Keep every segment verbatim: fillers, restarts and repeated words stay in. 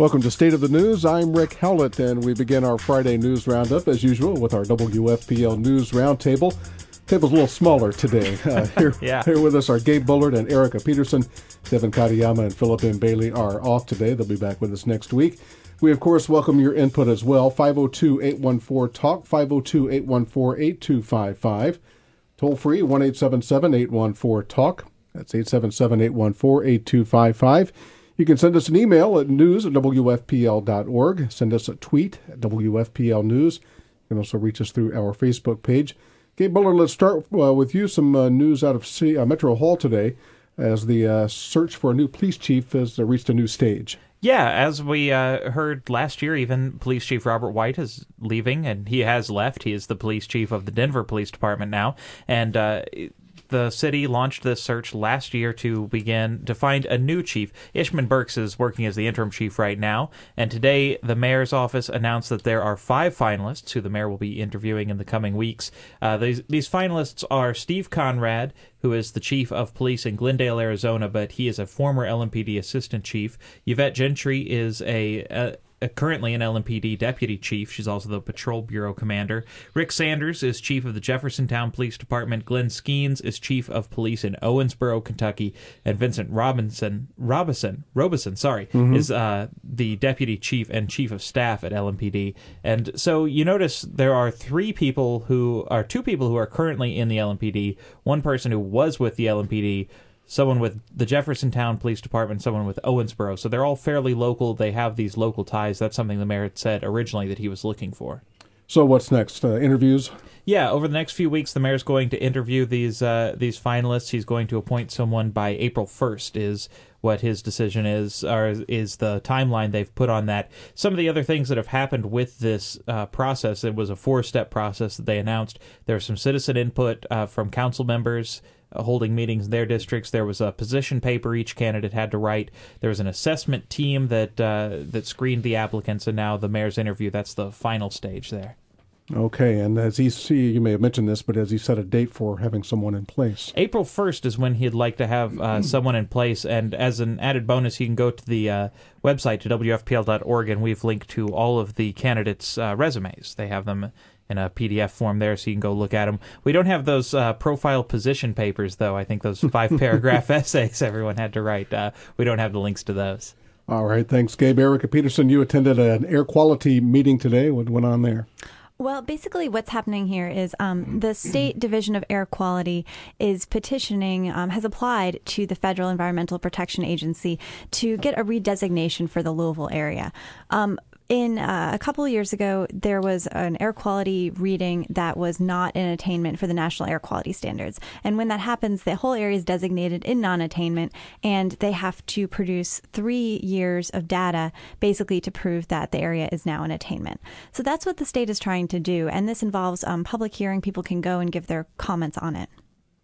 Welcome to State of the News. I'm Rick Howlett, and we begin our Friday news roundup, as usual, with our W F P L News Roundtable. Table's a little smaller today. Uh, here, yeah. here with us are Gabe Bullard and Erica Peterson. Devin Katayama and Philip M. Bailey are off today. They'll be back with us next week. We, of course, welcome your input as well. five oh two, eight one four, talk, five oh two, eight one four, eight two five five. Toll free, one eight seven seven, eight one four, talk. That's eight seven seven, eight one four, eight two five five. You can send us an email at news at W F P L dot org. Send us a tweet at W F P L News. You can also reach us through our Facebook page. Gabe Bullard, let's start uh, with you. Some uh, news out of C- uh, Metro Hall today as the uh, search for a new police chief has uh, reached a new stage. Yeah, as we uh, heard last year, even Police Chief Robert White is leaving, and he has left. He is the police chief of the Denver Police Department now, and uh, the city launched this search last year to begin to find a new chief. Ishman Burks is working as the interim chief right now, and today the mayor's office announced that there are five finalists who the mayor will be interviewing in the coming weeks. Uh, these, these finalists are Steve Conrad, who is the chief of police in Glendale, Arizona, but he is a former L M P D assistant chief. Yvette Gentry is a... a Uh, currently an L M P D deputy chief. She's also the patrol bureau commander. Rick Sanders is chief of the Jeffersontown Police Department. Glenn Skeens is chief of police in Owensboro, Kentucky. And Vincent Robinson, Robison, Robison, sorry, mm-hmm. is uh, the deputy chief and chief of staff at L M P D. And so you notice there are three people who are two people who are currently in the L M P D. One person who was with the L M P D. Someone with the Jeffersontown Police Department, someone with Owensboro. So they're all fairly local. They have these local ties. That's something the mayor had said originally that he was looking for. So what's next? Uh, interviews? Yeah, over the next few weeks, the mayor's going to interview these uh, these finalists. He's going to appoint someone by April first is what his decision is, or is the timeline they've put on that. Some of the other things that have happened with this uh, process, it was a four-step process that they announced. There was some citizen input uh, from council members uh, holding meetings in their districts. There was a position paper each candidate had to write. There was an assessment team that uh, that screened the applicants, and now the mayor's interview, that's the final stage there. Okay, and as he see, you may have mentioned this, but has he set a date for having someone in place? April first is when he'd like to have uh, someone in place, and as an added bonus, you can go to the uh, website to W F P L dot org, and we've linked to all of the candidates' uh, resumes. They have them in a P D F form there, so you can go look at them. We don't have those uh, profile position papers, though. I think those five-paragraph essays everyone had to write. Uh, we don't have the links to those. All right, thanks, Gabe. Erica Peterson, you attended an air quality meeting today. What went on there? Well, basically what's happening here is um, the State Division of Air Quality is petitioning, um, has applied to the Federal Environmental Protection Agency to get a redesignation for the Louisville area. Um, In uh, a couple of years ago, there was an air quality reading that was not in attainment for the National Air Quality Standards. And when that happens, the whole area is designated in non-attainment, and they have to produce three years of data basically to prove that the area is now in attainment. So that's what the state is trying to do. And this involves um, public hearing. People can go and give their comments on it.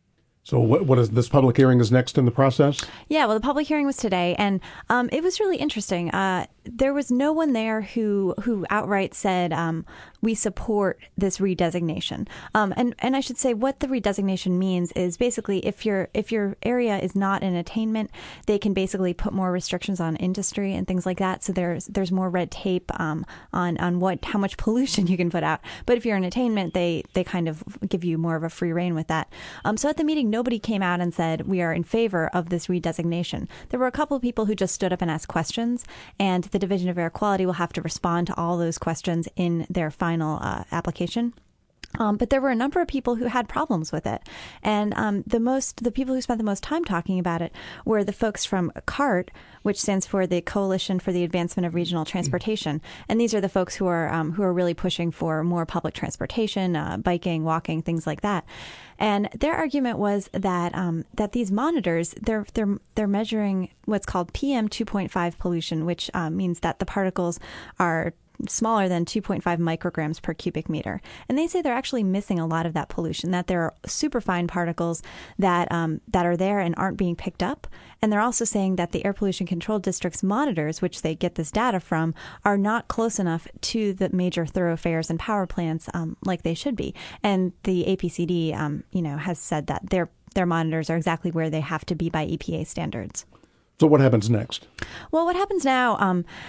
So what, what is this public hearing is next in the process? Yeah, well, the public hearing was today, and um, it was really interesting. Uh, there was no one there who who outright said, um, we support this redesignation. Um, and, and I should say what the redesignation means is basically if your if your area is not in attainment, they can basically put more restrictions on industry and things like that. So there's there's more red tape um, on, on what how much pollution you can put out. But if you're in attainment, they, they kind of give you more of a free rein with that. Um, so at the meeting, nobody came out and said we are in favor of this redesignation. There were a couple of people who just stood up and asked questions, and the Division of Air Quality will have to respond to all those questions in their final uh, application. Um, but there were a number of people who had problems with it. And um, the most, the people who spent the most time talking about it were the folks from CART, which stands for the Coalition for the Advancement of Regional Transportation. And these are the folks who are um, who are really pushing for more public transportation, uh, biking, walking, things like that. And their argument was that um, that these monitors, they're they're they're measuring what's called P M two point five pollution, which uh, means that the particles are smaller than two point five micrograms per cubic meter. And they say they're actually missing a lot of that pollution, that there are superfine particles that um, that are there and aren't being picked up. And they're also saying that the Air Pollution Control District's monitors, which they get this data from, are not close enough to the major thoroughfares and power plants um, like they should be. And the A P C D, um, you know, has said that their their monitors are exactly where they have to be by E P A standards. So what happens next? Well, what happens now? Um,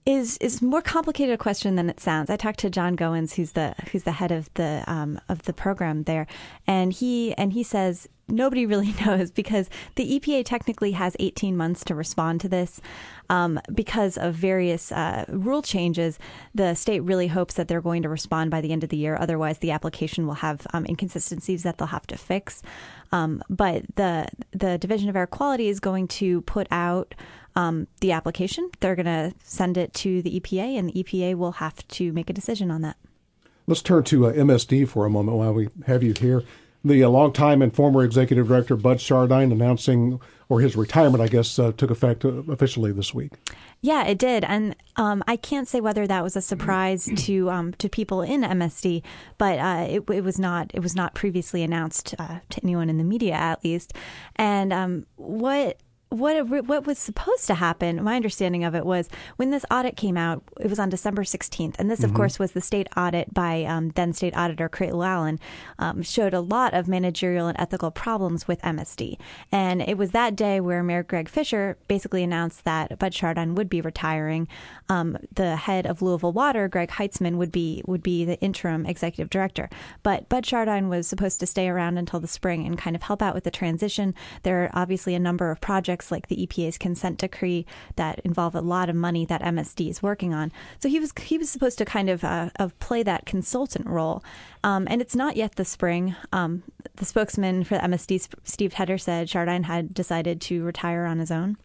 is is more complicated a question than it sounds. I talked to John Goins, who's the who's the head of the um, of the program there, and he and he says nobody really knows because the E P A technically has eighteen months to respond to this. Um, because of various uh, rule changes, the state really hopes that they're going to respond by the end of the year. Otherwise, the application will have um, inconsistencies that they'll have to fix. Um, but the the Division of Air Quality is going to put out um, the application. They're going to send it to the E P A, and the E P A will have to make a decision on that. Let's turn to uh, M S D for a moment while we have you here. The uh, longtime and former executive director, Bud Chardine, announcing, or his retirement, I guess, uh, took effect uh, officially this week. Yeah, it did. And um, I can't say whether that was a surprise to um, to people in M S D, but uh, it, it was not it was not previously announced uh, to anyone in the media, at least. And um, what What what was supposed to happen, my understanding of it was when this audit came out, it was on December sixteenth. And this, of mm-hmm. course, was the state audit by um, then state auditor Craig Llewellyn, um, showed a lot of managerial and ethical problems with M S D. And it was that day where Mayor Greg Fisher basically announced that Bud Chardine would be retiring. Um, the head of Louisville Water, Greg Heitzman, would be would be the interim executive director. But Bud Chardine was supposed to stay around until the spring and kind of help out with the transition. There are obviously a number of projects like the E P A's consent decree that involve a lot of money that M S D is working on. So he was he was supposed to kind of uh, of play that consultant role. Um, and it's not yet the spring. Um, the spokesman for M S D, Steve Tedder, said Chardine had decided to retire on his own.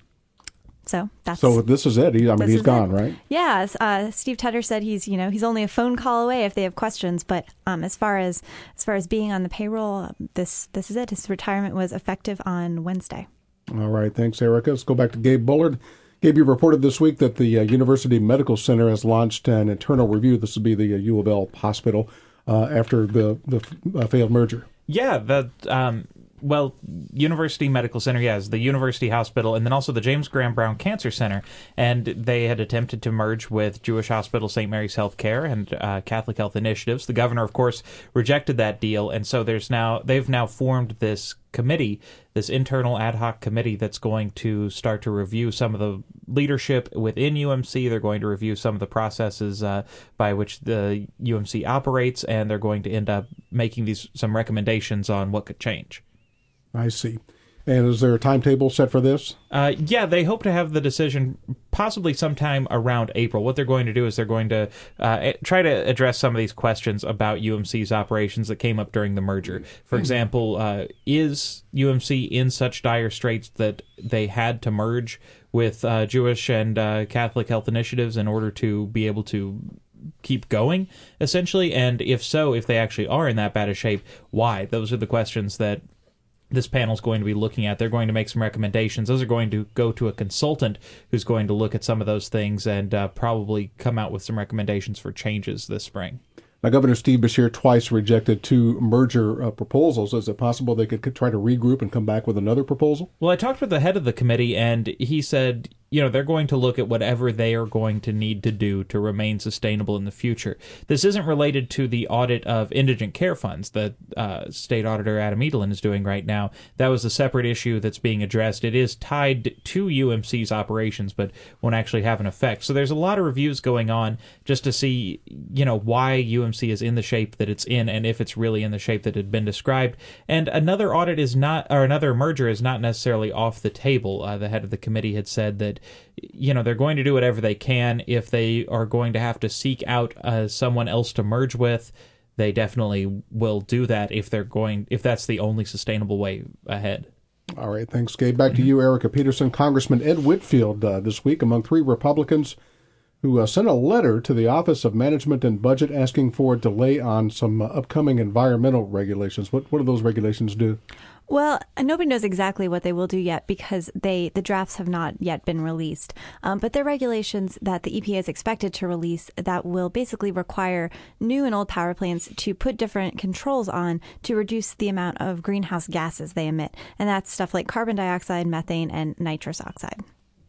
So that's so this is it. He, I mean, he's gone, it. right? Yeah. Uh, Steve Tedder said he's you know he's only a phone call away if they have questions. But um, as far as as far as being on the payroll, this this is it. His retirement was effective on Wednesday. All right. Thanks, Erica. Let's go back to Gabe Bullard. Gabe, you reported this week that the uh, University Medical Center has launched an internal review. This would be the uh, U of L hospital uh, after the the uh, failed merger. Yeah. The um, well, University Medical Center, yes, the University Hospital, and then also the James Graham Brown Cancer Center. And they had attempted to merge with Jewish Hospital Saint Mary's Healthcare and uh, Catholic Health Initiatives. The governor, of course, rejected that deal, and so there's now they've now formed this committee, this internal ad hoc committee that's going to start to review some of the leadership within U M C. They're going to review some of the processes uh, by which the U M C operates, and they're going to end up making these some recommendations on what could change. I see. And is there a timetable set for this? Uh, yeah, they hope to have the decision possibly sometime around April. What they're going to do is they're going to uh, try to address some of these questions about U M C's operations that came up during the merger. For example, uh, is U M C in such dire straits that they had to merge with uh, Jewish and uh, Catholic Health Initiatives in order to be able to keep going, essentially? And if so, if they actually are in that bad a shape, why? Those are the questions that this panel is going to be looking at. They're going to make some recommendations. Those are going to go to a consultant who's going to look at some of those things and uh, probably come out with some recommendations for changes this spring. Now, Governor Steve Beshear twice rejected two merger uh, proposals. Is it possible they could, could try to regroup and come back with another proposal? Well, I talked with the head of the committee, and he said, you know, they're going to look at whatever they are going to need to do to remain sustainable in the future. This isn't related to the audit of indigent care funds that uh, State Auditor Adam Edelin is doing right now. That was a separate issue that's being addressed. It is tied to U M C's operations, but won't actually have an effect. So there's a lot of reviews going on just to see, you know, why U M C is in the shape that it's in and if it's really in the shape that had been described. And another audit is not, or another merger is not necessarily off the table. Uh, the head of the committee had said that, you know, they're going to do whatever they can. If they are going to have to seek out uh, someone else to merge with, they definitely will do that if they're going, if that's the only sustainable way ahead. All right. Thanks, Gabe. Back to you, Erica Peterson. Congressman Ed Whitfield uh, this week among three Republicans who uh, sent a letter to the Office of Management and Budget asking for a delay on some uh, upcoming environmental regulations. What, what do those regulations do? Well, nobody knows exactly what they will do yet because they the drafts have not yet been released. Um, but they're regulations that the E P A is expected to release that will basically require new and old power plants to put different controls on to reduce the amount of greenhouse gases they emit. And that's stuff like carbon dioxide, methane, and nitrous oxide.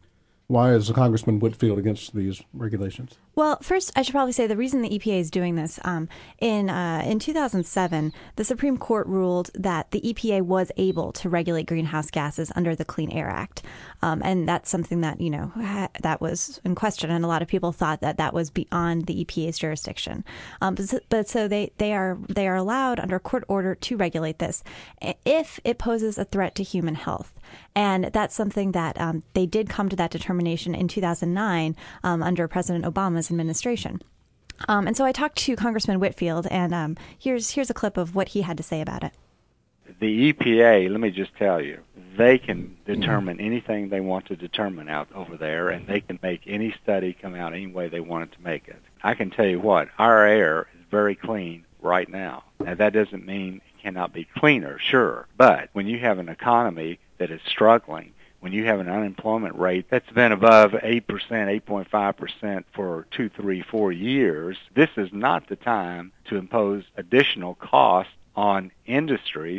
Why is Congressman Whitfield against these regulations? Well, first, I should probably say the reason the E P A is doing this, um, in uh, in two thousand seven, the Supreme Court ruled that the E P A was able to regulate greenhouse gases under the Clean Air Act. Um, and that's something that, you know, ha- that was in question. And a lot of people thought that that was beyond the E P A's jurisdiction. Um, but, so, but so they, they are they are allowed under court order to regulate this if it poses a threat to human health. And that's something that um, they did come to that determination in two thousand nine um, under President Obama's administration. Um, and so I talked to Congressman Whitfield, and um, here's here's a clip of what he had to say about it. The E P A, let me just tell you, they can determine anything they want to determine out over there, and they can make any study come out any way they want it to make it. I can tell you what, our air is very clean right now. Now, that doesn't mean it cannot be cleaner, sure, but when you have an economy that is struggling, when you have an unemployment rate that's been above eight percent, eight point five percent for two, three, four years, this is not the time to impose additional costs on industries.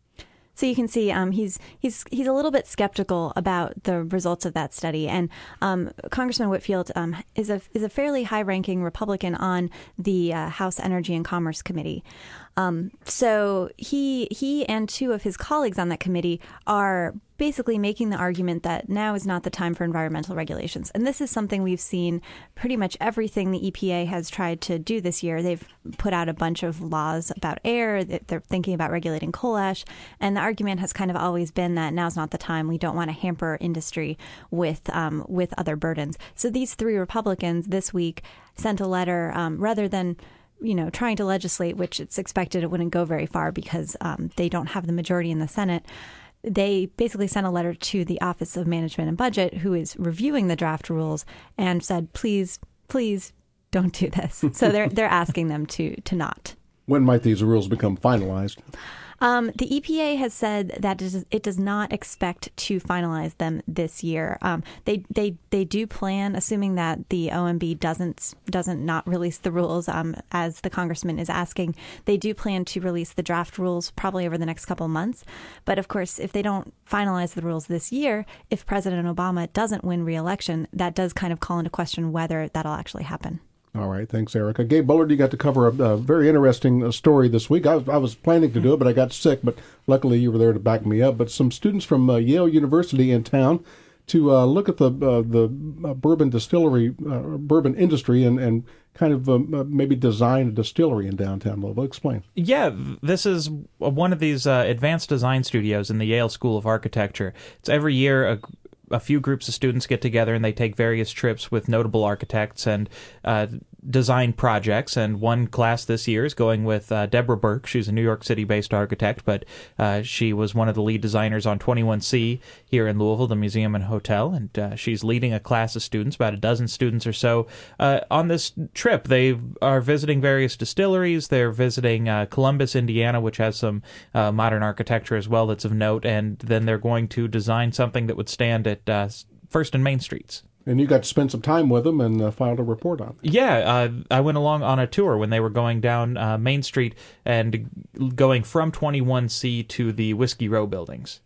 So you can see um, he's he's he's a little bit skeptical about the results of that study, and um, Congressman Whitfield um, is a is a fairly high-ranking Republican on the uh, House Energy and Commerce Committee. Um, so he he and two of his colleagues on that committee are basically making the argument that now is not the time for environmental regulations. And this is something we've seen pretty much everything the E P A has tried to do this year. They've put out a bunch of laws about air. They're thinking about regulating coal ash. And the argument has kind of always been that now's not the time. We don't want to hamper industry with um, with other burdens. So these three Republicans this week sent a letter um, rather than you know, trying to legislate, which it's expected it wouldn't go very far because um, they don't have the majority in the Senate. They basically sent a letter to the Office of Management and Budget, who is reviewing the draft rules, and said, please, please don't do this. So they're they're asking them to to not. When might these rules become finalized? Um, the E P A has said that it does not expect to finalize them this year. Um, they they they do plan, assuming that the O M B doesn't doesn't not release the rules um, as the congressman is asking. They do plan to release the draft rules probably over the next couple of months. But of course, if they don't finalize the rules this year, if President Obama doesn't win re-election, that does kind of call into question whether that'll actually happen. All right. Thanks, Erica. Gabe Bullard, you got to cover a, a very interesting uh, story this week. I was, I was planning to do it, but I got sick, but luckily you were there to back me up. But some students from uh, Yale University in town to uh, look at the uh, the uh, bourbon distillery, uh, bourbon industry, and, and kind of um, uh, maybe design a distillery in downtown Louisville. Explain. Yeah, this is one of these uh, advanced design studios in the Yale School of Architecture. It's every year a a few groups of students get together and they take various trips with notable architects and uh, design projects. And one class this year is going with uh, Deborah Burke. She's a New York City-based architect, but uh, she was one of the lead designers on twenty-one C here in Louisville, the museum and hotel. And uh, she's leading a class of students, about a dozen students or so, uh, on this trip. They are visiting various distilleries. They're visiting uh, Columbus, Indiana, which has some uh, modern architecture as well that's of note. And then they're going to design something that would stand at Uh, First and Main Streets. And you got to spend some time with them and uh, filed a report on it. Yeah, uh, I went along on a tour when they were going down uh, Main Street and going from twenty-one C to the Whiskey Row buildings.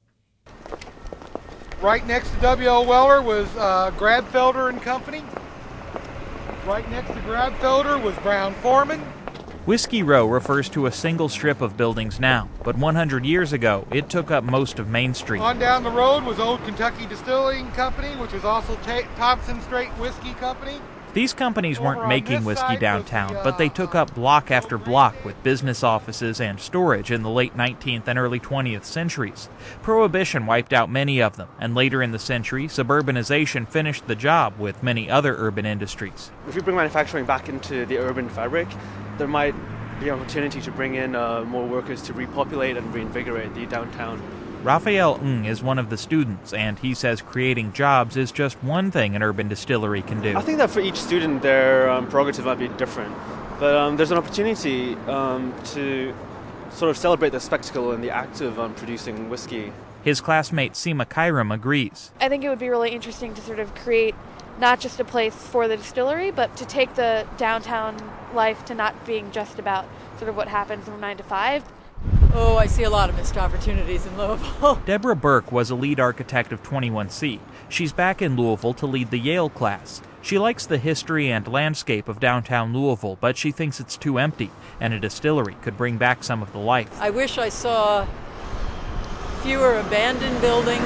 Right next to W L. Weller was uh, Grabfelder and Company. Right next to Grabfelder was Brown Forman. Whiskey Row refers to a single strip of buildings now, but one hundred years ago, it took up most of Main Street. On down the road was Old Kentucky Distilling Company, which was also Ta- Thompson Straight Whiskey Company. These companies weren't Over making on this whiskey side downtown, was the, uh, but they took up block after block with business offices and storage in the late nineteenth and early twentieth centuries. Prohibition wiped out many of them, and later in the century, suburbanization finished the job with many other urban industries. If we bring manufacturing back into the urban fabric, there might be an opportunity to bring in uh, more workers to repopulate and reinvigorate the downtown. Raphael Ng is one of the students, and he says creating jobs is just one thing an urban distillery can do. I think that for each student, their um, prerogative might be different, but um, there's an opportunity um, to sort of celebrate the spectacle and the act of um, producing whiskey. His classmate Seema Kairam agrees. I think it would be really interesting to sort of create not just a place for the distillery, but to take the downtown life to not being just about sort of what happens from nine to five. Oh, I see a lot of missed opportunities in Louisville. Deborah Burke was a lead architect of twenty-one C. She's back in Louisville to lead the Yale class. She likes the history and landscape of downtown Louisville, but she thinks it's too empty, and a distillery could bring back some of the life. I wish I saw fewer abandoned buildings,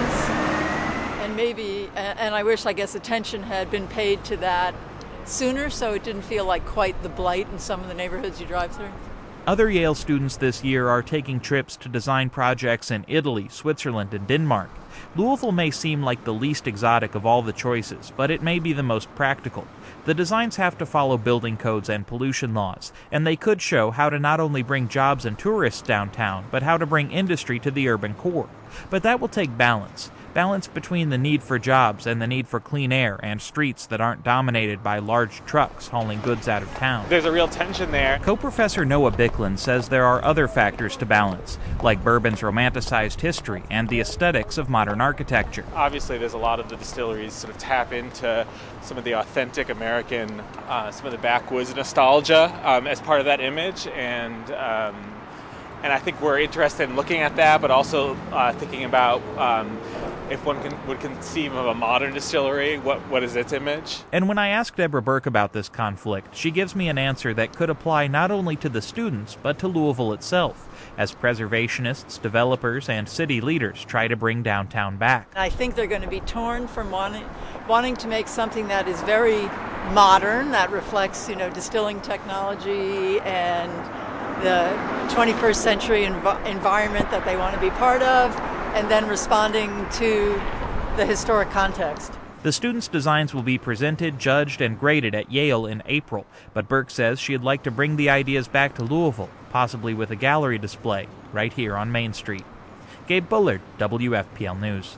and maybe, and I wish, I guess, attention had been paid to that sooner, so it didn't feel like quite the blight in some of the neighborhoods you drive through. Other Yale students this year are taking trips to design projects in Italy, Switzerland, and Denmark. Louisville may seem like the least exotic of all the choices, but it may be the most practical. The designs have to follow building codes and pollution laws, and they could show how to not only bring jobs and tourists downtown, but how to bring industry to the urban core. But that will take balance. Balance between the need for jobs and the need for clean air and streets that aren't dominated by large trucks hauling goods out of town. There's a real tension there. Co-professor Noah Bicklin says there are other factors to balance, like bourbon's romanticized history and the aesthetics of modern architecture. Obviously, there's a lot of the distilleries sort of tap into some of the authentic American, uh, some of the backwoods nostalgia um, as part of that image, and um, and I think we're interested in looking at that, but also uh, thinking about um, if one can, would conceive of a modern distillery, what what is its image? And when I ask Deborah Burke about this conflict, she gives me an answer that could apply not only to the students, but to Louisville itself, as preservationists, developers, and city leaders try to bring downtown back. I think they're going to be torn from wanting, wanting to make something that is very modern, that reflects, you know, distilling technology and the twenty-first century env- environment that they want to be part of, and then responding to the historic context. The students' designs will be presented, judged, and graded at Yale in April, but Burke says she'd like to bring the ideas back to Louisville, possibly with a gallery display, right here on Main Street. Gabe Bullard, W F P L News.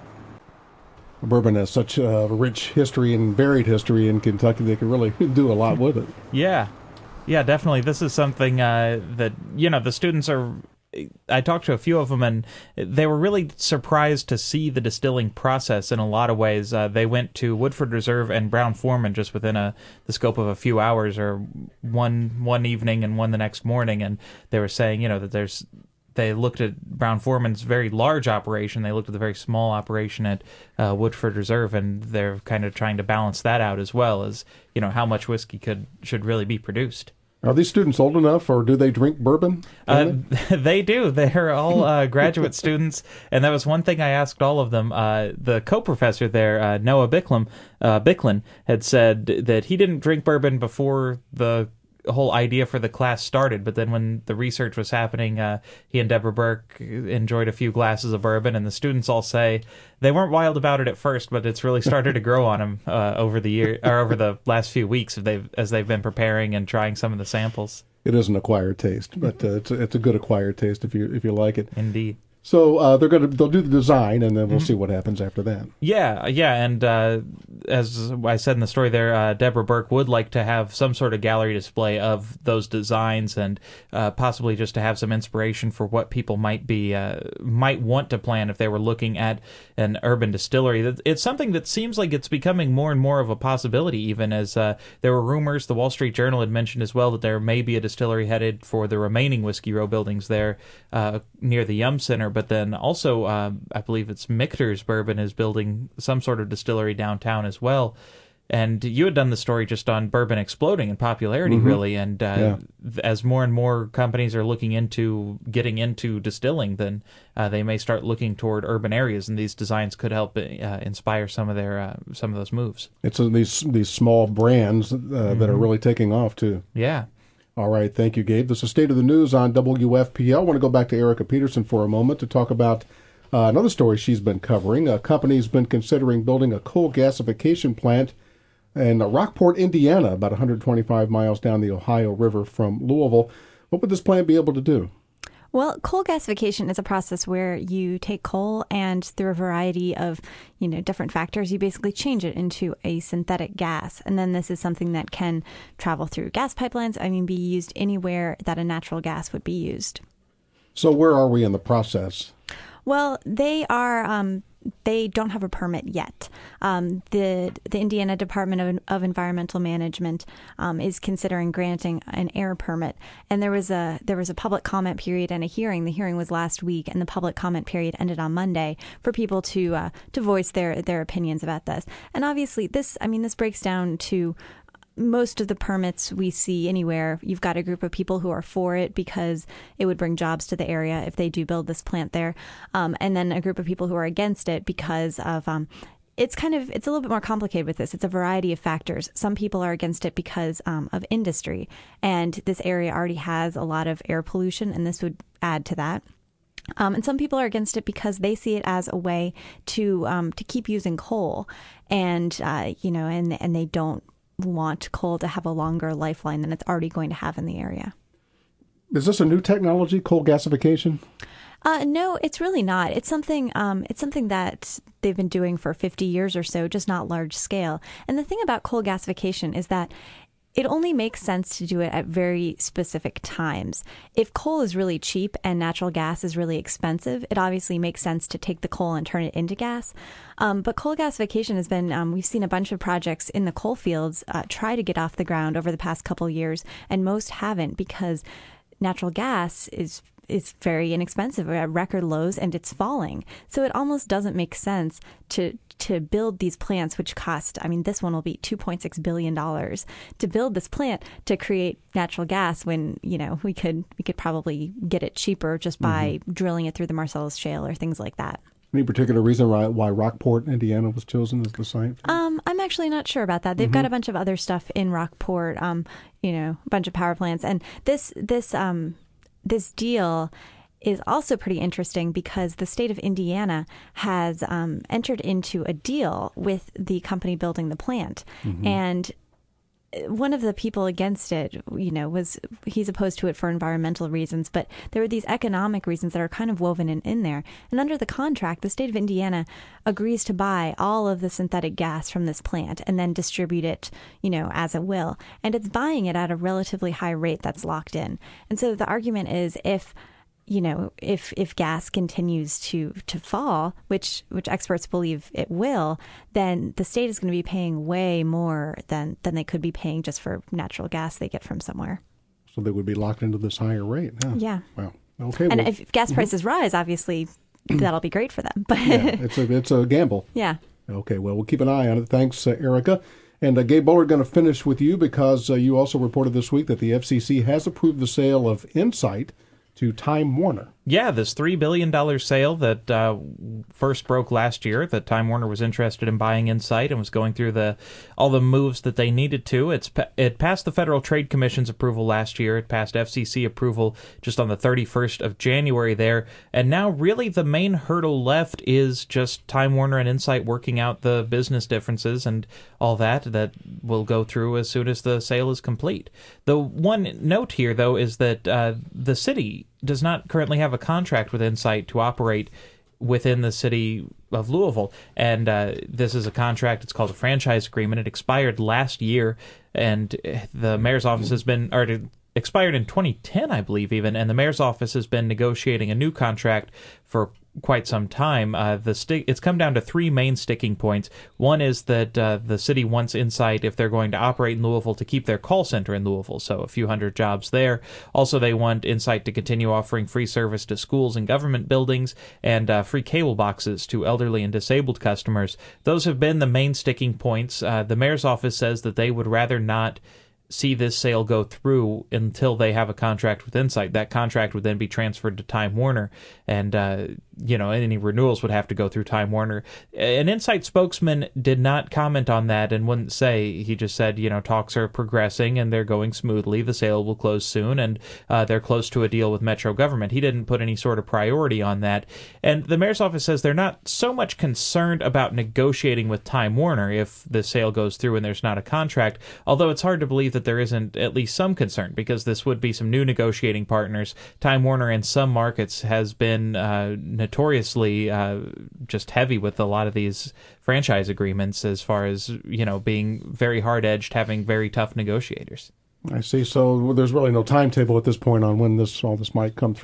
Bourbon has such a rich history and varied history in Kentucky, they can really do a lot with it. Yeah. Yeah, definitely. This is something uh, that, you know, the students are... I talked to a few of them, and they were really surprised to see the distilling process in a lot of ways. Uh, they went to Woodford Reserve and Brown-Forman just within a, the scope of a few hours, or one one evening and one the next morning, and they were saying, you know, that there's... They looked at Brown-Forman's very large operation. They looked at the very small operation at uh, Woodford Reserve, and they're kind of trying to balance that out as well as, you know, how much whiskey could should really be produced. Are these students old enough, or do they drink bourbon? Uh, they do. They're all uh, graduate students, and that was one thing I asked all of them. Uh, the co-professor there, uh, Noah Bicklin, uh, Bicklin, had said that he didn't drink bourbon before the whole idea for the class started, but then when the research was happening, uh, he and Deborah Burke enjoyed a few glasses of bourbon, and the students all say they weren't wild about it at first, but it's really started to grow on them uh, over the year or over the last few weeks as they've, as they've been preparing and trying some of the samples. It is an acquired taste, but uh, it's a, it's a good acquired taste if you if you like it. Indeed. So uh, they're going to they'll do the design, and then we'll mm-hmm. see what happens after that. Yeah, yeah, and uh, as I said in the story there, uh, Deborah Burke would like to have some sort of gallery display of those designs, and uh, possibly just to have some inspiration for what people might be uh, might want to plan if they were looking at an urban distillery. It's something that seems like it's becoming more and more of a possibility, even as uh, there were rumors. The Wall Street Journal had mentioned as well that there may be a distillery headed for the remaining Whiskey Row buildings there uh, near the Yum Center. But then also, uh, I believe it's Michter's Bourbon is building some sort of distillery downtown as well. And you had done the story just on bourbon exploding in popularity, mm-hmm. really. And uh, yeah. as more and more companies are looking into getting into distilling, then uh, they may start looking toward urban areas, and these designs could help uh, inspire some of their uh, some of those moves. It's uh, these these small brands uh, mm-hmm. that are really taking off too. Yeah. All right, thank you, Gabe. This is State of the News on W F P L. I want to go back to Erica Peterson for a moment to talk about uh, another story she's been covering. A company's been considering building a coal gasification plant in Rockport, Indiana, about one hundred twenty-five miles down the Ohio River from Louisville. What would this plant be able to do? Well, coal gasification is a process where you take coal and through a variety of, you know, different factors, you basically change it into a synthetic gas. And then this is something that can travel through gas pipelines. I mean, be used anywhere that a natural gas would be used. So where are we in the process? Well, they are um, they don't have a permit yet. Um, the the Indiana Department of, of Environmental Management um, is considering granting an air permit, and there was a there was a public comment period and a hearing. The hearing was last week, and the public comment period ended on Monday for people to uh, to voice their their opinions about this. And obviously, this I mean this breaks down to most of the permits we see anywhere. You've got a group of people who are for it because it would bring jobs to the area if they do build this plant there. Um, and then a group of people who are against it because of, um, it's kind of, it's a little bit more complicated with this. It's a variety of factors. Some people are against it because um, of industry. And this area already has a lot of air pollution, and this would add to that. Um, and some people are against it because they see it as a way to um, to keep using coal, and uh, you know, and and they don't want coal to have a longer lifeline than it's already going to have in the area. Is this a new technology, coal gasification? Uh, no, it's really not. It's something. Um, it's something that they've been doing for fifty years or so, just not large scale. And the thing about coal gasification is that it only makes sense to do it at very specific times. If coal is really cheap and natural gas is really expensive, it obviously makes sense to take the coal and turn it into gas. Um, but coal gasification has been, um, we've seen a bunch of projects in the coal fields uh, try to get off the ground over the past couple of years, and most haven't because natural gas is is very inexpensive. We're at record lows and it's falling. So it almost doesn't make sense to to build these plants, which cost, I mean, this one will be two point six billion dollars to build this plant to create natural gas when, you know, we could we could probably get it cheaper just by mm-hmm. drilling it through the Marcellus Shale or things like that. Any particular reason why, why Rockport, Indiana was chosen as the site? Um, I'm actually not sure about that. They've mm-hmm. got a bunch of other stuff in Rockport, um, you know, a bunch of power plants. And this, this, um, this deal is also pretty interesting because the state of Indiana has um, entered into a deal with the company building the plant. Mm-hmm. And one of the people against it, you know, was he's opposed to it for environmental reasons, but there were these economic reasons that are kind of woven in, in there. And under the contract, the state of Indiana agrees to buy all of the synthetic gas from this plant and then distribute it, you know, as it will. And it's buying it at a relatively high rate that's locked in. And so the argument is if you know, if if gas continues to, to fall, which which experts believe it will, then the state is going to be paying way more than, than they could be paying just for natural gas they get from somewhere. So they would be locked into this higher rate. Huh? Yeah. Wow. Okay. And well, if gas prices mm-hmm. rise, obviously, that'll be great for them. But yeah, it's a it's a gamble. Yeah. Okay. Well, we'll keep an eye on it. Thanks, uh, Erica. And uh, Gabe Bullard, going to finish with you because uh, you also reported this week that the F C C has approved the sale of Insight to Time Warner. Yeah, this three billion dollars sale that uh, first broke last year, that Time Warner was interested in buying Insight and was going through the all the moves that they needed to. It's It passed the Federal Trade Commission's approval last year. It passed F C C approval just on the thirty-first of January there. And now really the main hurdle left is just Time Warner and Insight working out the business differences and all that that will go through as soon as the sale is complete. The one note here, though, is that uh, the city does not currently have a contract with Insight to operate within the city of Louisville. And uh, this is a contract, it's called a franchise agreement. It expired last year, and the mayor's office has been, or it expired in twenty ten, I believe even, and the mayor's office has been negotiating a new contract for quite some time. Uh, the stick, it's come down to three main sticking points. One is that uh, the city wants Insight, if they're going to operate in Louisville, to keep their call center in Louisville, so a few hundred jobs there. Also, they want Insight to continue offering free service to schools and government buildings and uh, free cable boxes to elderly and disabled customers. Those have been the main sticking points. Uh, the mayor's office says that they would rather not see this sale go through until they have a contract with Insight. That contract would then be transferred to Time Warner, and uh, you know, any renewals would have to go through Time Warner. An Insight spokesman did not comment on that and wouldn't say. He just said, you know, talks are progressing and they're going smoothly. The sale will close soon, and uh, they're close to a deal with Metro government. He didn't put any sort of priority on that. And the mayor's office says they're not so much concerned about negotiating with Time Warner if the sale goes through and there's not a contract, although it's hard to believe that there isn't at least some concern, because this would be some new negotiating partners. Time Warner in some markets has been uh, notoriously uh, just heavy with a lot of these franchise agreements, as far as, you know, being very hard-edged, having very tough negotiators. I see. So there's really no timetable at this point on when this all this might come through?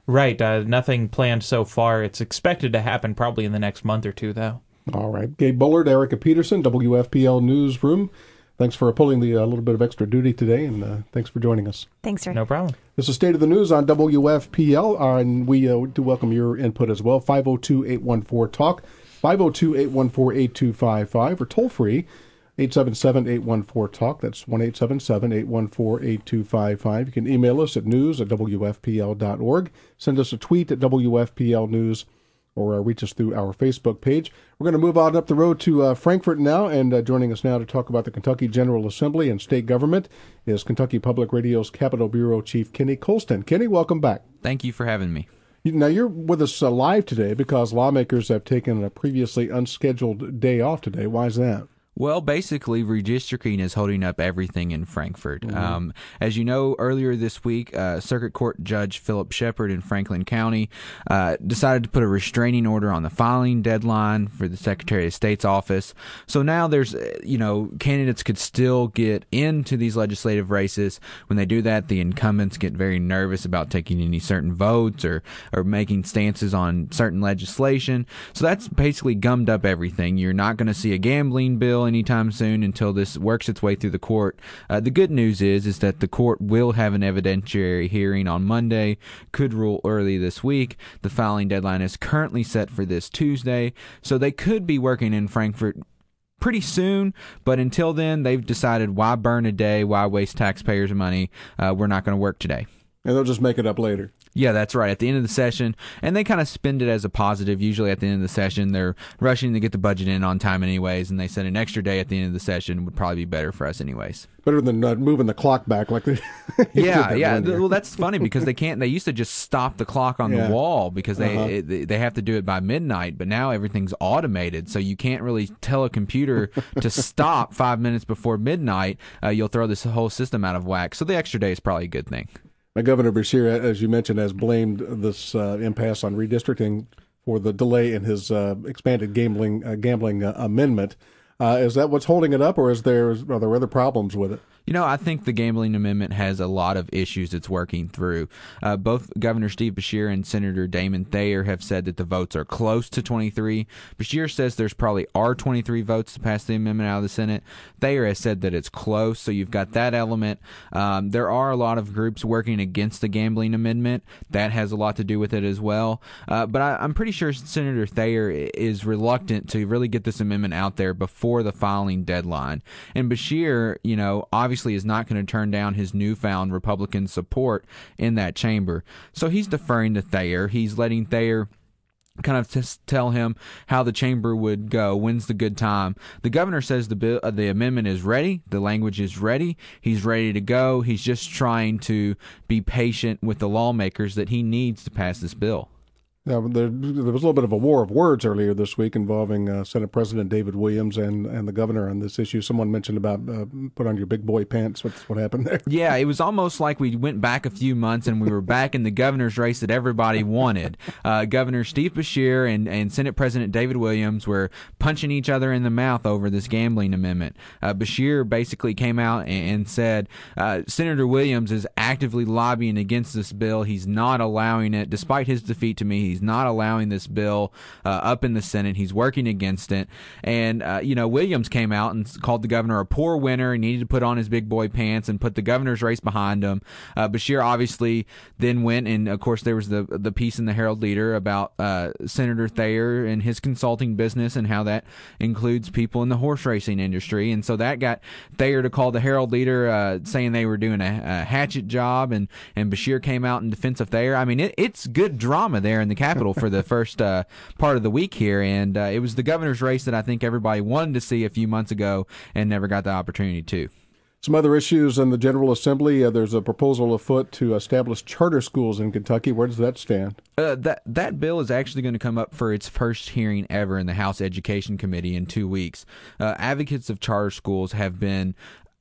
Right. Uh, nothing planned so far. It's expected to happen probably in the next month or two, though. All right. Gabe Bullard, Erica Peterson, W F P L Newsroom. Thanks for pulling the uh, little bit of extra duty today, and uh, thanks for joining us. Thanks, Ray. No problem. This is State of the News on W F P L, uh, and we uh, do welcome your input as well. five oh two, eight one four, talk, five oh two, eight one four, eight two five five, or toll free, eight seven seven, eight one four, talk. That's one eight seven seven, eight one four, eight two five five. You can email us at news at W F P L dot org. Send us a tweet at W F P L News, or uh, reach us through our Facebook page. We're going to move on up the road to uh, Frankfort now, and uh, joining us now to talk about the Kentucky General Assembly and state government is Kentucky Public Radio's Capitol Bureau Chief Kenny Colston. Kenny, welcome back. Thank you for having me. Now, you're with us uh, live today because lawmakers have taken a previously unscheduled day off today. Why is that? Well, basically, redistricting is holding up everything in Frankfort. Mm-hmm. Um, as you know, earlier this week, uh, Circuit Court Judge Philip Shepard in Franklin County uh, decided to put a restraining order on the filing deadline for the Secretary of State's office. So now there's, you know, candidates could still get into these legislative races. When they do that, the incumbents get very nervous about taking any certain votes or, or making stances on certain legislation. So that's basically gummed up everything. You're not going to see a gambling bill anytime soon until this works its way through the court. Uh, the good news is is that the court will have an evidentiary hearing on Monday, could rule early this week. The filing deadline is currently set for this Tuesday, so they could be working in Frankfort pretty soon, but until then, they've decided why burn a day, why waste taxpayers' money, uh, we're not going to work today. And they'll just make it up later. Yeah, that's right. At the end of the session, and they kind of spin it as a positive. Usually at the end of the session, they're rushing to get the budget in on time anyways, and they said an extra day at the end of the session would probably be better for us anyways. Better than uh, moving the clock back like they Yeah, yeah. Well, that's funny because they can't. They used to just stop the clock on yeah. the wall because they uh-huh. it, they have to do it by midnight, but now everything's automated, so you can't really tell a computer to stop five minutes before midnight. Uh, you'll throw this whole system out of whack. So the extra day is probably a good thing. Now, Governor Beshear, as you mentioned, has blamed this uh, impasse on redistricting for the delay in his uh, expanded gambling uh, gambling uh, amendment. Uh, is that what's holding it up, or is there are there other problems with it? You know, I think the gambling amendment has a lot of issues it's working through. Uh, both Governor Steve Beshear and Senator Damon Thayer have said that the votes are close to twenty-three. Beshear says there's probably are twenty-three votes to pass the amendment out of the Senate. Thayer has said that it's close, so you've got that element. Um, there are a lot of groups working against the gambling amendment. That has a lot to do with it as well. Uh, but I, I'm pretty sure Senator Thayer is reluctant to really get this amendment out there before the filing deadline. And Beshear, you know, obviously is not going to turn down his newfound Republican support in that chamber. So he's deferring to Thayer. He's letting Thayer kind of just tell him how the chamber would go. When's the good time? The governor says the bill, uh, the amendment is ready. The language is ready. He's ready to go. He's just trying to be patient with the lawmakers that he needs to pass this bill. Now, there, there was a little bit of a war of words earlier this week involving uh, Senate President David Williams and, and the governor on this issue. Someone mentioned about uh, put on your big boy pants. What's what happened there? Yeah, it was almost like we went back a few months and we were back in the governor's race that everybody wanted. Uh, Governor Steve Beshear and, and Senate President David Williams were punching each other in the mouth over this gambling amendment. Uh, Beshear basically came out and, and said uh, Senator Williams is actively lobbying against this bill. He's not allowing it, despite his defeat to me. He's He's not allowing this bill uh, up in the Senate. He's working against it. And, uh, you know, Williams came out and called the governor a poor winner. He needed to put on his big boy pants and put the governor's race behind him. Uh, Beshear obviously then went, and, of course, there was the the piece in the Herald Leader about uh, Senator Thayer and his consulting business and how that includes people in the horse racing industry. And so that got Thayer to call the Herald Leader uh, saying they were doing a, a hatchet job, and, and Beshear came out in defense of Thayer. I mean, it, it's good drama there in the Capitol for the first uh, part of the week here, and uh, it was the governor's race that I think everybody wanted to see a few months ago and never got the opportunity to. Some other issues in the General Assembly. Uh, there's a proposal afoot to establish charter schools in Kentucky. Where does that stand? Uh, that that bill is actually going to come up for its first hearing ever in the House Education Committee in two weeks. Uh, advocates of charter schools have been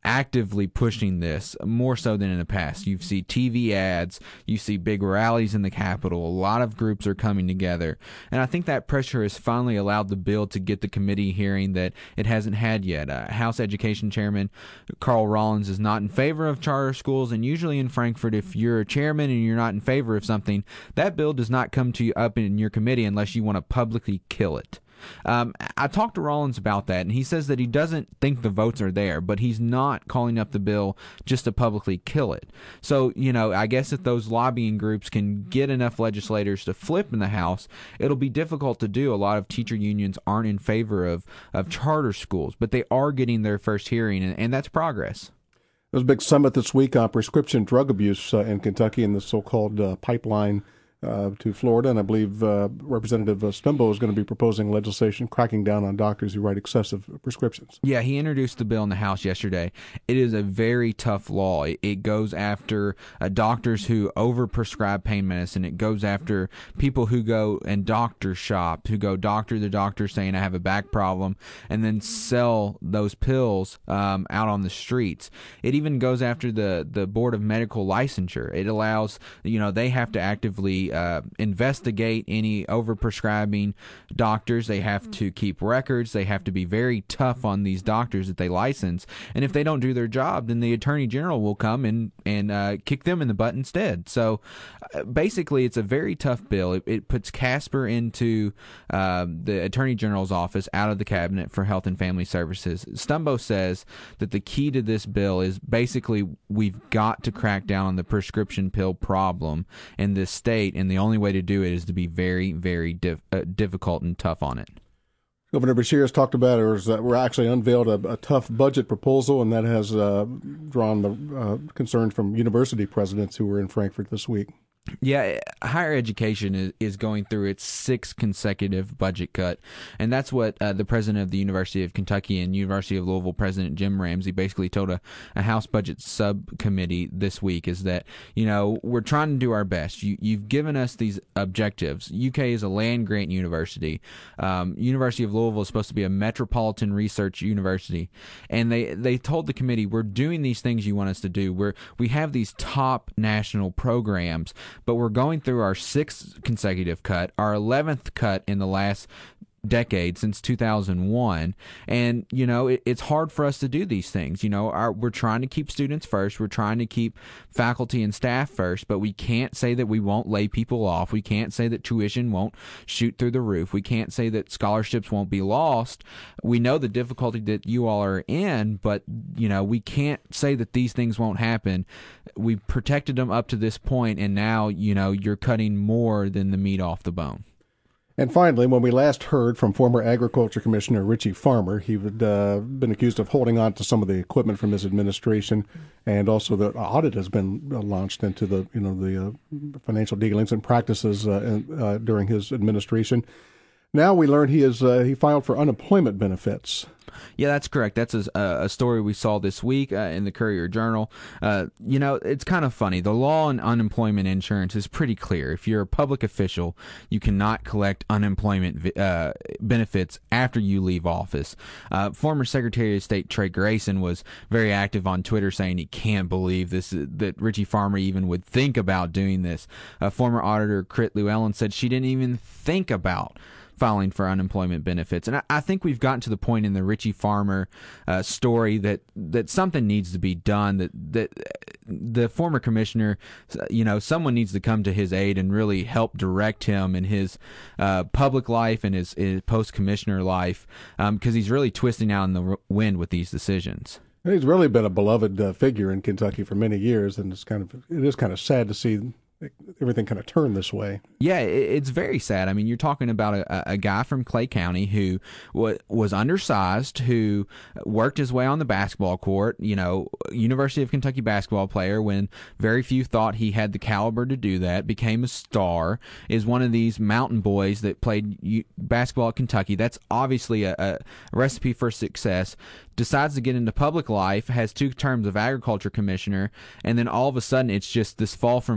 actively pushing this more so than in the past. You see T V ads, you see big rallies in the Capitol. A lot of groups are coming together, and I think that pressure has finally allowed the bill to get the committee hearing that it hasn't had yet. Uh, House Education Chairman Carl Rollins is not in favor of charter schools, and usually in Frankfort, if you're a chairman and you're not in favor of something, that bill does not come to you up in your committee unless you want to publicly kill it. Um, I talked to Rollins about that, and he says that he doesn't think the votes are there, but he's not calling up the bill just to publicly kill it. So, you know, I guess if those lobbying groups can get enough legislators to flip in the House, it'll be difficult to do. A lot of teacher unions aren't in favor of, of charter schools, but they are getting their first hearing, and, and that's progress. There's a big summit this week on prescription drug abuse uh, in Kentucky and the so-called uh, pipeline Uh, to Florida, and I believe uh, Representative uh, Stumbo is going to be proposing legislation cracking down on doctors who write excessive prescriptions. Yeah, he introduced the bill in the House yesterday. It is a very tough law. It, it goes after uh, doctors who overprescribe pain medicine. It goes after people who go and doctor shop, who go doctor to doctor saying, I have a back problem, and then sell those pills um, out on the streets. It even goes after the, the Board of Medical Licensure. It allows, you know, they have to actively Uh, investigate any overprescribing doctors. They have to keep records. They have to be very tough on these doctors that they license. And if they don't do their job, then the Attorney General will come and, and uh, kick them in the butt instead. So uh, basically, it's a very tough bill. It, it puts Casper into uh, the Attorney General's office out of the Cabinet for Health and Family Services. Stumbo says that the key to this bill is basically we've got to crack down on the prescription pill problem in this state, and the only way to do it is to be very, very diff, uh, difficult and tough on it. Governor Beshear has talked about, or is that we're actually unveiled a, a tough budget proposal, and that has uh, drawn the uh, concern from university presidents who were in Frankfort this week. Yeah, higher education is, is going through its sixth consecutive budget cut, and that's what uh, the president of the University of Kentucky and University of Louisville President Jim Ramsey basically told a, a House Budget Subcommittee this week, is that, you know, we're trying to do our best. You, you've given us these objectives. U K is a land-grant university. Um, University of Louisville is supposed to be a metropolitan research university, and they, they told the committee, we're doing these things you want us to do. We're, we have these top national programs, but we're going through our sixth consecutive cut, our eleventh cut in the last decade since two thousand one, and you know it, it's hard for us to do these things. You know, our, we're trying to keep students first, we're trying to keep faculty and staff first, but we can't say that we won't lay people off. We can't say that tuition won't shoot through the roof. We can't say that scholarships won't be lost. We know the difficulty that you all are in, but you know we can't say that these things won't happen. We protected them up to this point, and now you know you're cutting more than the meat off the bone. And finally, when we last heard from former Agriculture Commissioner Richie Farmer, he had uh, been accused of holding on to some of the equipment from his administration, and also the audit has been launched into the you know the uh, financial dealings and practices uh, in, uh, during his administration. Now we learn he is uh, he filed for unemployment benefits. Yeah, that's correct. That's a, a story we saw this week uh, in the Courier Journal. Uh, you know, it's kind of funny. The law on unemployment insurance is pretty clear. If you're a public official, you cannot collect unemployment uh, benefits after you leave office. Uh, former Secretary of State Trey Grayson was very active on Twitter saying he can't believe this that Richie Farmer even would think about doing this. Uh, former auditor Crit Llewellyn said she didn't even think about filing for unemployment benefits. And I, I think we've gotten to the point in the Richie Farmer uh, story that, that something needs to be done, that, that the former commissioner, you know, someone needs to come to his aid and really help direct him in his uh, public life and his, his post-commissioner life, because um, he's really twisting out in the wind with these decisions. He's really been a beloved uh, figure in Kentucky for many years, and it's kind of it is kind of sad to see everything kind of turned this way. Yeah, it's very sad. I mean, you're talking about a, a guy from Clay County who w- was undersized, who worked his way on the basketball court, you know, University of Kentucky basketball player when very few thought he had the caliber to do that, became a star, is one of these mountain boys that played u- basketball at Kentucky. That's obviously a, a recipe for success. Decides to get into public life, has two terms of agriculture commissioner, and then all of a sudden it's just this fall from grace has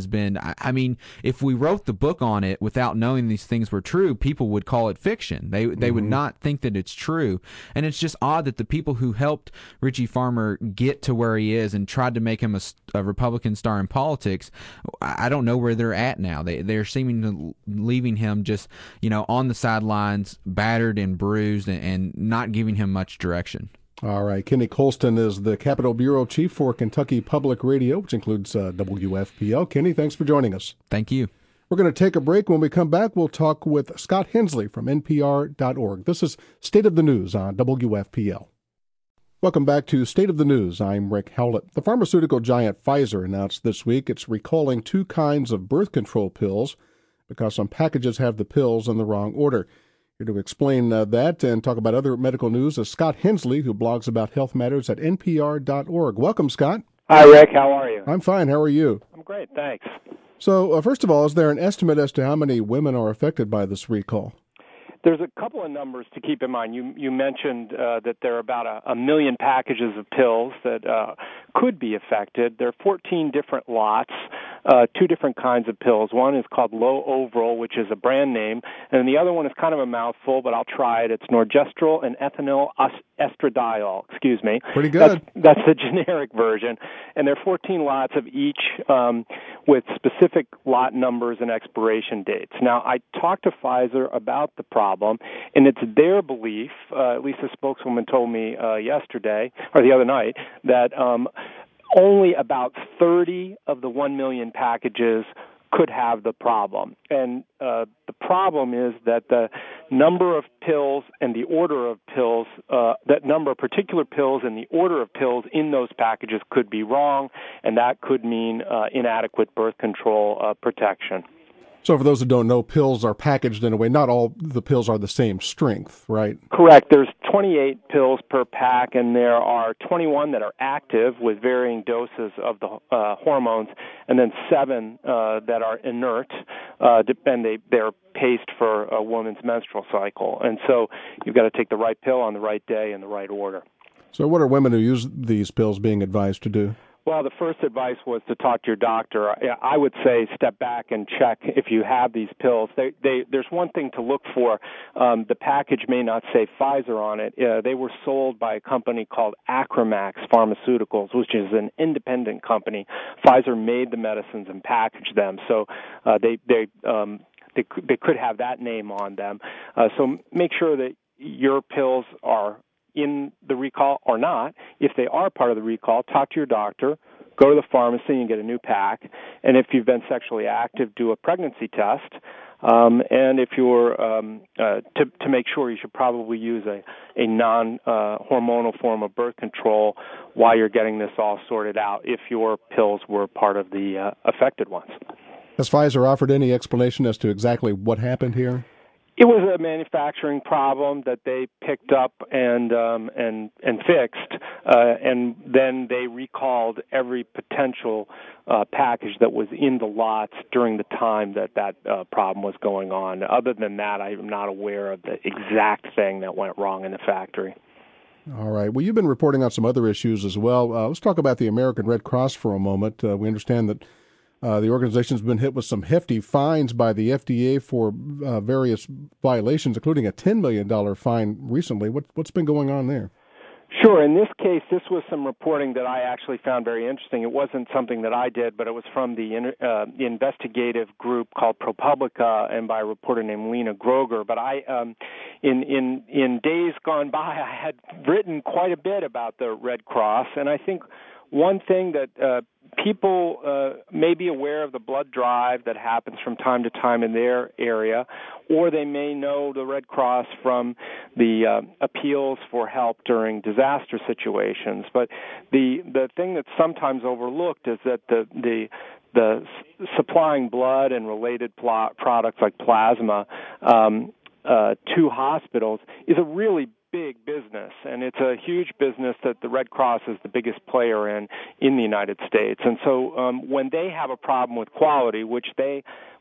has been, I, I mean, if we wrote the book on it without knowing these things were true, people would call it fiction. They they mm-hmm. would not think that it's true. And it's just odd that the people who helped Richie Farmer get to where he is and tried to make him a, a Republican star in politics, I don't know where they're at now. They, they're seeming to leaving him just, you know, on the sidelines, battered and bruised, and, and not giving him much direction. All right. Kenny Colston is the Capitol Bureau Chief for Kentucky Public Radio, which includes uh, W F P L. Kenny, thanks for joining us. Thank you. We're going to take a break. When we come back, we'll talk with Scott Hensley from N P R dot org. This is State of the News on W F P L. Welcome back to State of the News. I'm Rick Howlett. The pharmaceutical giant Pfizer announced this week it's recalling two kinds of birth control pills because some packages have the pills in the wrong order. Here to explain uh, that and talk about other medical news is Scott Hensley, who blogs about health matters at N P R dot org. Welcome, Scott. Hi, Rick. How are you? I'm fine. How are you? I'm great, thanks. So, uh, first of all, is there an estimate as to how many women are affected by this recall? There's a couple of numbers to keep in mind. You you mentioned uh, that there are about a, a million packages of pills that uh, could be affected. There are fourteen different lots, uh, two different kinds of pills. One is called Low-Overal, which is a brand name, and the other one is kind of a mouthful, but I'll try it. It's Norgestrel and ethinyl estradiol. Excuse me. Pretty good. That's, that's the generic version, and there are fourteen lots of each um, with specific lot numbers and expiration dates. Now, I talked to Pfizer about the problem. And it's their belief, uh, at least the spokeswoman told me uh, yesterday, or the other night, that um, only about thirty of the one million packages could have the problem. And uh, the problem is that the number of pills and the order of pills, uh, that number of particular pills and the order of pills in those packages could be wrong, and that could mean uh, inadequate birth control uh, protection. So for those who don't know, pills are packaged in a way, not all the pills are the same strength, right? Correct. There's twenty-eight pills per pack, and there are twenty-one that are active with varying doses of the uh, hormones, and then seven uh, that are inert, uh, and they, they're paced for a woman's menstrual cycle. And so you've got to take the right pill on the right day in the right order. So what are women who use these pills being advised to do? Well, the first advice was to talk to your doctor. I would say step back and check if you have these pills. They, they, there's one thing to look for. Um, the package may not say Pfizer on it. Uh, they were sold by a company called Acramax Pharmaceuticals, which is an independent company. Pfizer made the medicines and packaged them, so uh, they they um, they they could have that name on them. Uh, so make sure that your pills are in the recall or not. If they are part of the recall, talk to your doctor, go to the pharmacy and get a new pack. And if you've been sexually active, do a pregnancy test. Um, and if you're um, uh, to to make sure, you should probably use a a non uh, hormonal form of birth control while you're getting this all sorted out, if your pills were part of the uh, affected ones. Has Pfizer offered any explanation as to exactly what happened here? It was a manufacturing problem that they picked up and um, and and fixed, uh, and then they recalled every potential uh, package that was in the lots during the time that that uh, problem was going on. Other than that, I'm not aware of the exact thing that went wrong in the factory. All right. Well, you've been reporting on some other issues as well. Uh, let's talk about the American Red Cross for a moment. Uh, we understand that Uh, the organization's been hit with some hefty fines by the F D A for uh, various violations, including a ten million dollars fine recently. What, what's been going on there? Sure. In this case, this was some reporting that I actually found very interesting. It wasn't something that I did, but it was from the uh, investigative group called ProPublica and by a reporter named Lena Groger. But I, um, in in in days gone by, I had written quite a bit about the Red Cross, and I think one thing that uh, people uh, may be aware of the blood drive that happens from time to time in their area, or they may know the Red Cross from the uh, appeals for help during disaster situations. But the the thing that's sometimes overlooked is that the the the supplying blood and related pl- products like plasma um, uh, to hospitals is a really big business, and it's a huge business that the Red Cross is the biggest player in in the United States. And so um, when they have a problem with quality, which they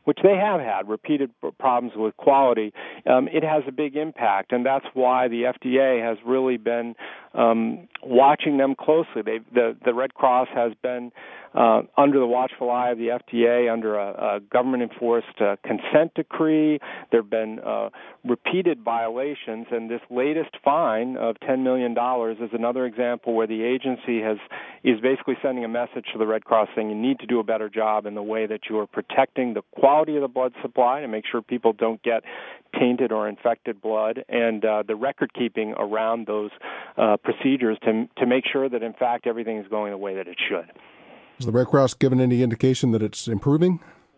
which they have had, repeated problems with quality, um, it has a big impact, and that's why the F D A has really been um, watching them closely. They, the, the Red Cross has been uh, under the watchful eye of the F D A under a, a government-enforced uh, consent decree. There have been uh, repeated violations, and this latest fine of ten million dollars is another example where the agency has is basically sending a message to the Red Cross saying you need to do a better job in the way that you are protecting the quality of the blood supply to make sure people don't get tainted or infected blood, and uh, the record keeping around those uh, procedures to to make sure that in fact everything is going the way that it should. Has the Red Cross given any indication that it's improving?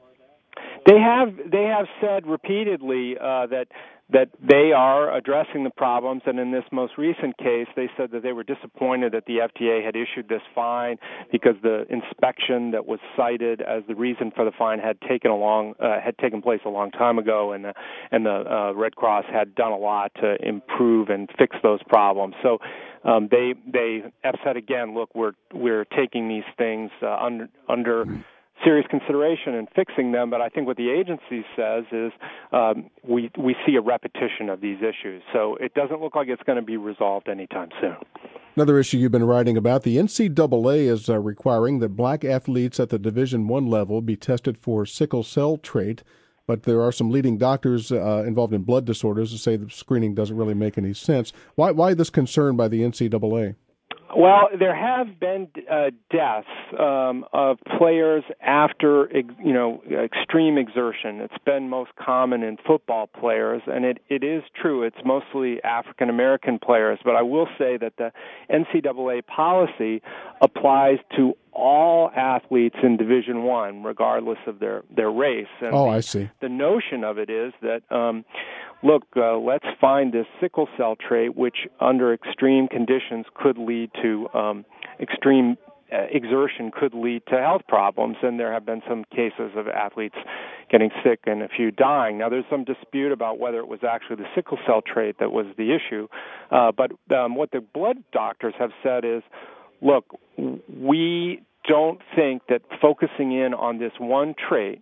They have they have said repeatedly uh, that that they are addressing the problems, and in this most recent case, they said that they were disappointed that the F D A had issued this fine because the inspection that was cited as the reason for the fine had taken a long, uh, had taken place a long time ago, and the, and the uh, Red Cross had done a lot to improve and fix those problems. So um, they they have said again, look, we're we're taking these things uh, under under. serious consideration in fixing them, but I think what the agency says is um, we we see a repetition of these issues. So it doesn't look like it's going to be resolved anytime soon. Another issue you've been writing about, the N C double A is uh, requiring that black athletes at the Division One level be tested for sickle cell trait, but there are some leading doctors uh, involved in blood disorders who say the screening doesn't really make any sense. Why, why this concern by the N C double A? Well, there have been uh, deaths um, of players after, you know, extreme exertion. It's been most common in football players, and it, it is true. It's mostly African American players. But I will say that the N C double A policy applies to all athletes in Division One, regardless of their, their race. And oh, the, I see. The notion of it is that, um, look, uh, let's find this sickle cell trait, which under extreme conditions could lead to um, extreme uh, exertion, could lead to health problems. And there have been some cases of athletes getting sick and a few dying. Now, there's some dispute about whether it was actually the sickle cell trait that was the issue. Uh, but um, what the blood doctors have said is, look, we don't think that focusing in on this one trait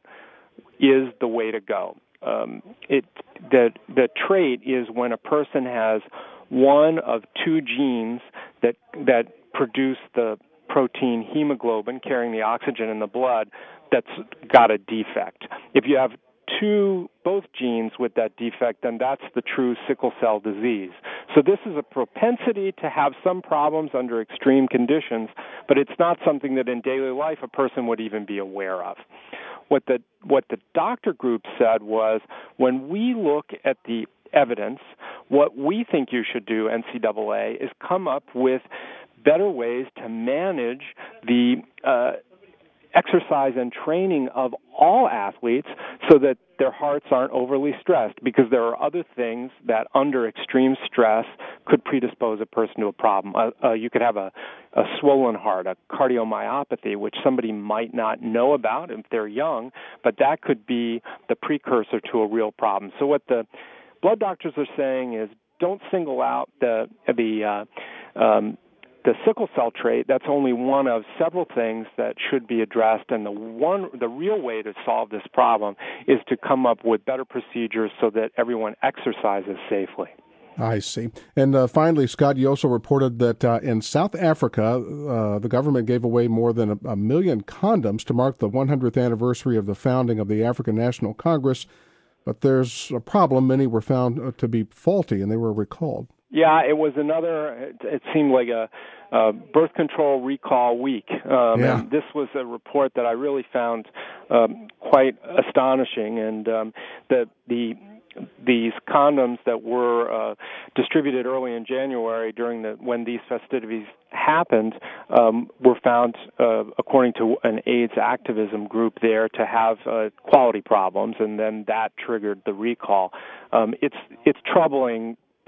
is the way to go. Um, it the the trait is when a person has one of two genes that that produce the protein hemoglobin carrying the oxygen in the blood that's got a defect. If you have two both genes with that defect, then that's the true sickle cell disease. So this is a propensity to have some problems under extreme conditions, but it's not something that in daily life a person would even be aware of. What the what the doctor group said was, when we look at the evidence, what we think you should do, N C double A, is come up with better ways to manage the uh, exercise and training of all athletes so that their hearts aren't overly stressed, because there are other things that under extreme stress could predispose a person to a problem. Uh, uh, you could have a, a swollen heart, a cardiomyopathy, which somebody might not know about if they're young, but that could be the precursor to a real problem. So what the blood doctors are saying is, don't single out the the uh, um, the sickle cell trait. That's only one of several things that should be addressed, and the one, the real way to solve this problem is to come up with better procedures so that everyone exercises safely. I see. And uh, finally, Scott, you also reported that uh, in South Africa, uh, the government gave away more than a, a million condoms to mark the one hundredth anniversary of the founding of the African National Congress, but there's a problem. Many were found to be faulty, and they were recalled. Yeah, it was another, it, it seemed like a, a birth control recall week. Um, yeah. And this was a report that I really found um, quite astonishing. And um, the the these condoms that were uh, distributed early in January during the when these festivities happened um, were found, uh, according to an AIDS activism group there, to have uh, quality problems, and then that triggered the recall. Um, it's it's troubling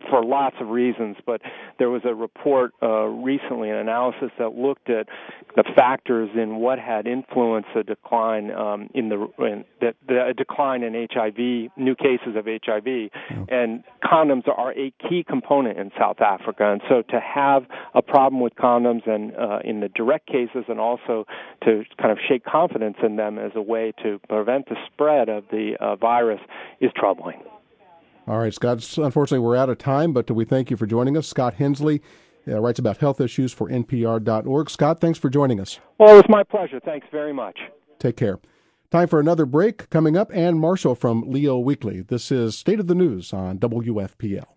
for lots of reasons, but there was a report uh, recently, an analysis that looked at the factors in what had influenced a decline um, in the, in the, the a decline in H I V, new cases of H I V, yeah. And condoms are a key component in South Africa, and so to have a problem with condoms and uh, in the direct cases, and also to kind of shake confidence in them as a way to prevent the spread of the uh, virus is troubling. All right, Scott, unfortunately we're out of time, but we thank you for joining us. Scott Hensley uh, writes about health issues for N P R dot org. Scott, thanks for joining us. Well, it's my pleasure. Thanks very much. Take care. Time for another break. Coming up, Ann Marshall from Leo Weekly. This is State of the News on W F P L.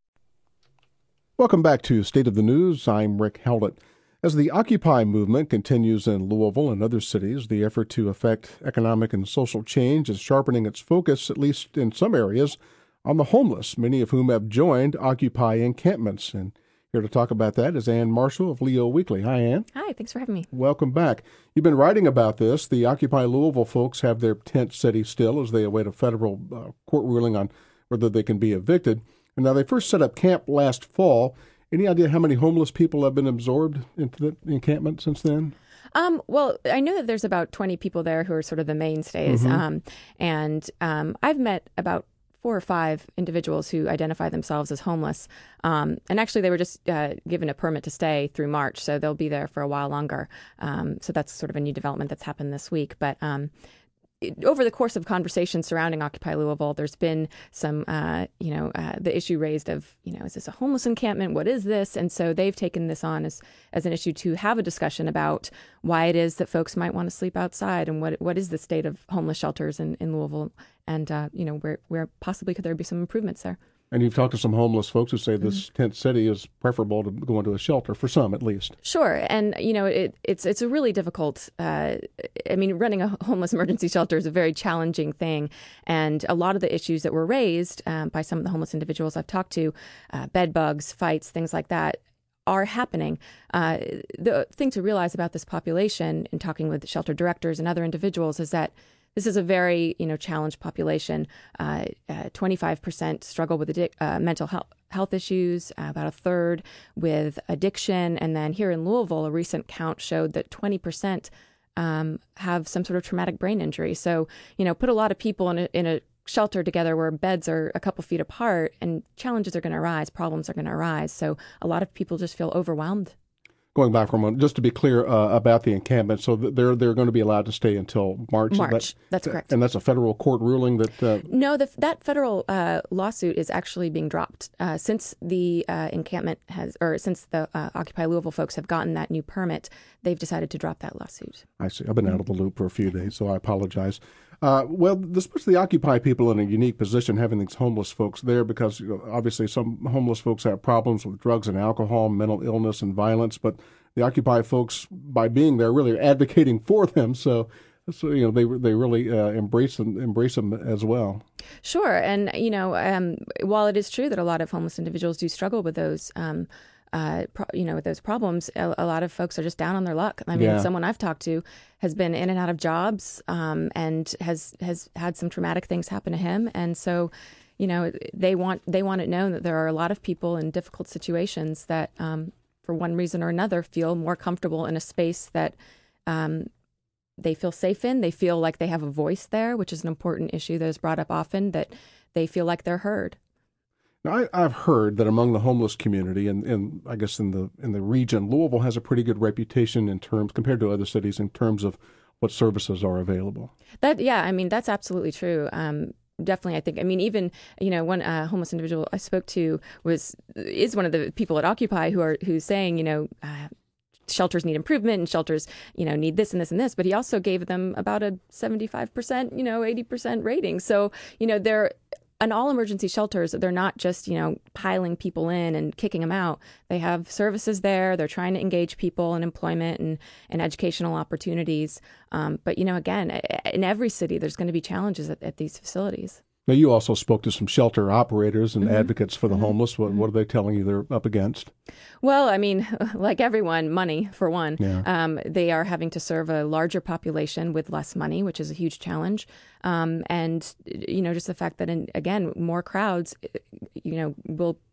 Welcome back to State of the News. I'm Rick Howlett. As the Occupy movement continues in Louisville and other cities, the effort to affect economic and social change is sharpening its focus, at least in some areas, on the homeless, many of whom have joined Occupy encampments. And here to talk about that is Ann Marshall of Leo Weekly. Hi, Ann. Hi, thanks for having me. Welcome back. You've been writing about this. The Occupy Louisville folks have their tent city still as they await a federal uh, court ruling on whether they can be evicted. And now they first set up camp last fall. Any idea how many homeless people have been absorbed into the encampment since then? Um, well, I know that there's about twenty people there who are sort of the mainstays. Mm-hmm. Um, and um, I've met about four or five individuals who identify themselves as homeless. Um, and actually, they were just uh, given a permit to stay through March, so they'll be there for a while longer. Um, so that's sort of a new development that's happened this week. But um, it, over the course of conversations surrounding Occupy Louisville, there's been some, uh, you know, uh, the issue raised of, you know, is this a homeless encampment? What is this? And so they've taken this on as, as an issue to have a discussion about why it is that folks might want to sleep outside and what what is the state of homeless shelters in, in Louisville. And, uh, you know, where, where possibly could there be some improvements there. And you've talked to some homeless folks who say this mm-hmm. tent city is preferable to going to a shelter, for some at least. Sure. And, you know, it, it's it's a really difficult, uh, I mean, running a homeless emergency shelter is a very challenging thing. And a lot of the issues that were raised um, by some of the homeless individuals I've talked to, uh, bed bugs, fights, things like that, are happening. Uh, the thing to realize about this population in talking with shelter directors and other individuals is that this is a very, you know, challenged population. Uh, uh, twenty-five percent struggle with addic- uh, mental health, health issues, uh, about a third with addiction. And then here in Louisville, a recent count showed that twenty percent um, have some sort of traumatic brain injury. So, you know, put a lot of people in a, in a shelter together where beds are a couple feet apart and challenges are going to arise, problems are going to arise. So a lot of people just feel overwhelmed. Going back for a moment, just to be clear uh, about the encampment, so they're they're going to be allowed to stay until March. March, that, that's correct. And that's a federal court ruling that... Uh, no, the, that federal uh, lawsuit is actually being dropped. Uh, since the uh, encampment has, or since the uh, Occupy Louisville folks have gotten that new permit, they've decided to drop that lawsuit. I see. I've been out of the loop for a few days, so I apologize. Uh, well, this puts the Occupy people in a unique position, having these homeless folks there, because you know, obviously some homeless folks have problems with drugs and alcohol, mental illness and violence, but the Occupy folks, by being there, really are advocating for them. So, so you know, they they really uh, embrace them embrace them as well. Sure, and you know, um, while it is true that a lot of homeless individuals do struggle with those. Um, Uh, pro- you know, with those problems, a, a lot of folks are just down on their luck. I mean, yeah. Someone I've talked to has been in and out of jobs um, and has has had some traumatic things happen to him. And so, you know, they want they want it known that there are a lot of people in difficult situations that, um, for one reason or another, feel more comfortable in a space that um, they feel safe in. They feel like they have a voice there, which is an important issue that is brought up often, that they feel like they're heard. Now, I, I've heard that among the homeless community, and, and I guess in the in the region, Louisville has a pretty good reputation in terms, compared to other cities, in terms of what services are available. That yeah, I mean that's absolutely true. Um, definitely, I think. I mean, even you know, one uh, homeless individual I spoke to was is one of the people at Occupy who are who's saying, you know. Uh, Shelters need improvement and shelters, you know, need this and this and this. But he also gave them about a seventy-five percent, you know, eighty percent rating. So, you know, they're and all emergency shelters, they're not just, you know, piling people in and kicking them out. They have services there. They're trying to engage people in employment and, and educational opportunities. Um, but, you know, again, in every city, there's going to be challenges at, at these facilities. Now, you also spoke to some shelter operators and mm-hmm. advocates for the mm-hmm. homeless. What, what are they telling you they're up against? Well, I mean, like everyone, money, for one. Yeah. Um, they are having to serve a larger population with less money, which is a huge challenge. Um, and, you know, just the fact that, in, again, more crowds, you know, will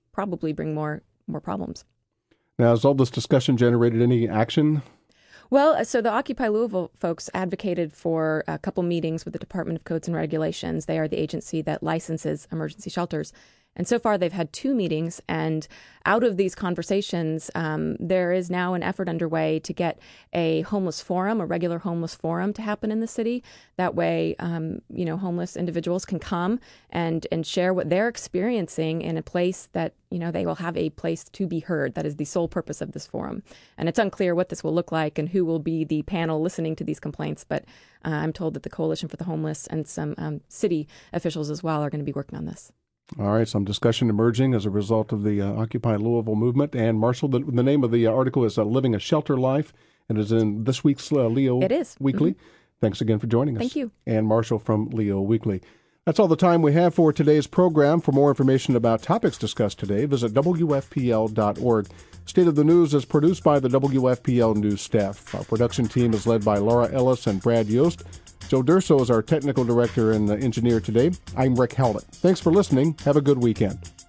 probably bring more more problems. Now, has all this discussion generated any action? Well, so the Occupy Louisville folks advocated for a couple meetings with the Department of Codes and Regulations. They are the agency that licenses emergency shelters. And so far, they've had two meetings. And out of these conversations, um, there is now an effort underway to get a homeless forum, a regular homeless forum to happen in the city. That way, um, you know, homeless individuals can come and, and share what they're experiencing in a place that, you know, they will have a place to be heard. That is the sole purpose of this forum. And it's unclear what this will look like and who will be the panel listening to these complaints. But uh, I'm told that the Coalition for the Homeless and some um, city officials as well are going to be working on this. All right, some discussion emerging as a result of the uh, Occupy Louisville movement. And Marshall, the, the name of the article is uh, Living a Shelter Life, and is in this week's uh, Leo it is. Weekly. Mm-hmm. Thanks again for joining us. Thank you. And Marshall from Leo Weekly. That's all the time we have for today's program. For more information about topics discussed today, visit W F P L dot org. State of the News is produced by the W F P L News staff. Our production team is led by Laura Ellis and Brad Yost. Joe Durso is our technical director and engineer today. I'm Rick Howlett. Thanks for listening. Have a good weekend.